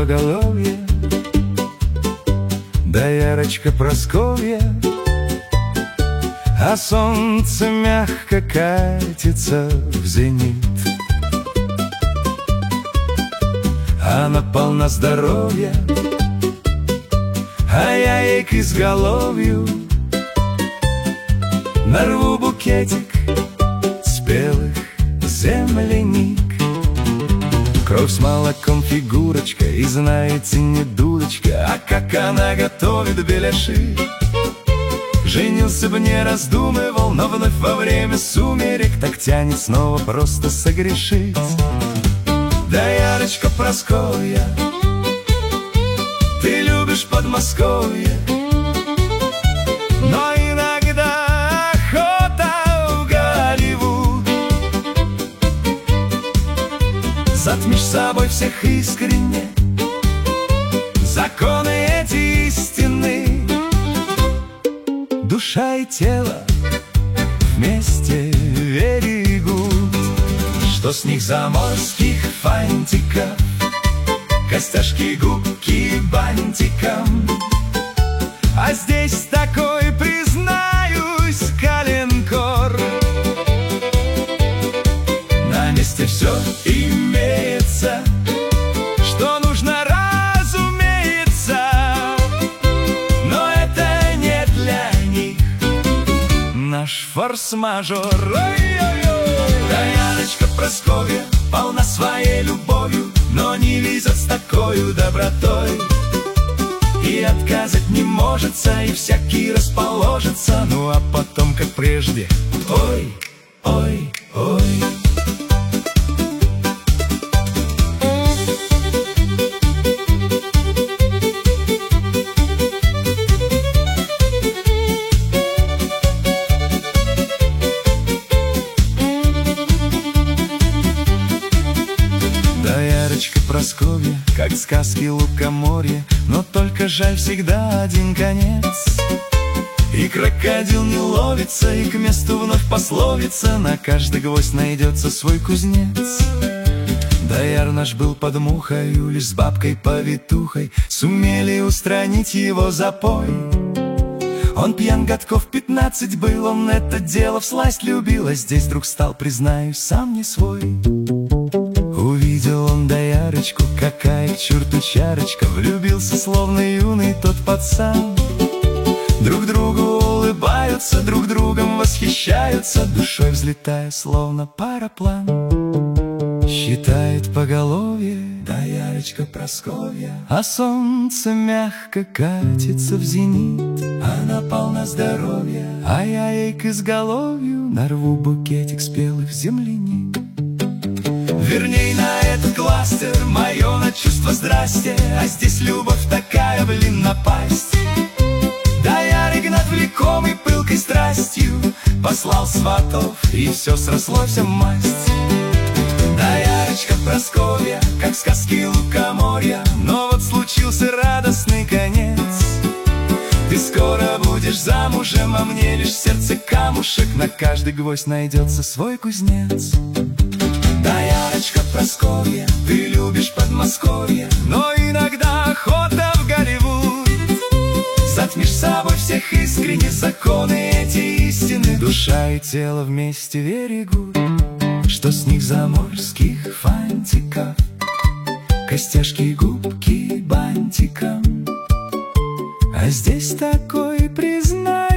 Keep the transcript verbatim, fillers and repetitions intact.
поголовье, доярочка Прасковья, а солнце мягко катится в зенит. Она полна здоровья, а я ей к изголовью нарву букетик спелых земляник. Кровь с молоком фигурочка, и знаете, не дурочка, а как она готовит беляши. Женился бы, не раздумывал, но вновь во время сумерек так тянет снова просто согрешить. Доярочка Прасковья, ты любишь Подмосковье, но иногда охота в Голливуд. Затмишь собой всех искренне, законы эти истины. Душа и тело вместе берегут. Что с них заморских фантиков, костяшки, губки бантиком. А здесь такой, признаюсь, коленкор. На месте все имеется, что нужно, разумеется, но это не для них наш форс-мажор. Доярочка Прасковья полна своей любовью, но не везет с такой добротой. И отказать не можется, и всякий расположится. Ну а потом, как прежде, ой, ой, ой. Доярочка Прасковья, как сказки лукоморья, но только жаль всегда один конец. И крокодил не ловится, и к месту вновь пословица: на каждый гвоздь найдется свой кузнец. Дояр наш был под мухою, лишь с бабкой-повитухой сумели устранить его запой. Он пьян годков пятнадцать был, он это дело всласть любил, а здесь вдруг стал, признаюсь, сам не свой. Увидел он доярочку, какая к черту чарочка, влюбился, словно юный тот пацан. Друг другу улыбаются, друг другом восхищаются, душой взлетая, словно параплан. Считает поголовье доярочка Прасковья, а солнце мягко катится в зенит. Она полна здоровья, а я ей к изголовью нарву букетик спелых земляник. Верней на этот кластер мое на чувство здрасте, а здесь любовь такая, блин, напасть. Дояр Игнат, влекомый пылкой страстью, послал сватов, и все срослось в масть. Доярочка Прасковья, как сказки лукоморья, но вот случился радостный конец. Ты скоро будешь замужем, а мне лишь в сердце камушек, на каждый гвоздь найдется свой кузнец. Доярочка Прасковья, ты любишь Подмосковье, но иногда охота в Голливуд. Затмишь собой всех искренне, законы эти истины. Душа и тело вместе берегут. Что с них заморских фантиков, костяшки, губки бантиком. А здесь такой, признай,